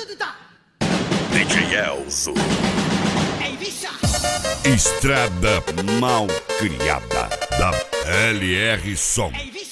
DJ Elzo. Ei, bicha! Estrada mal criada da LR Som. Ei,